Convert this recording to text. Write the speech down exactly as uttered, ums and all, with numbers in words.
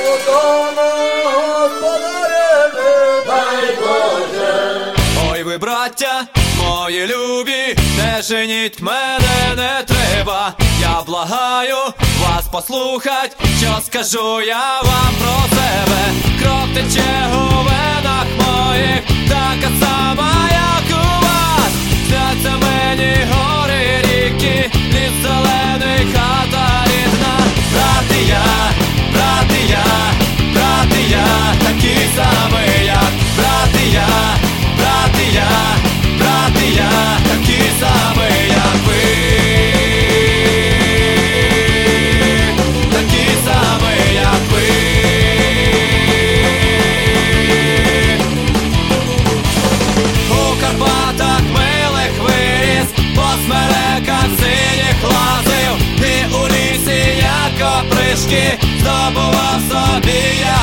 Удома, Господареві, дай Боже. Ой ви, браття, мої любі, не женіть мене не треба. Я благаю вас послухать, що скажу я вам про себе. Кров тече у венах моїх, така сама, як у вас. Сняться мені гори, ріки, ліс зелений, хата рідна. Братія, братія, братія, такі самі, як братія, братія, братія, такі самі, як ви. Такі самі, як ви. У Карпатах милих виріс, по смереках синіх лазив, і у лісі, як опришки, здобував собі я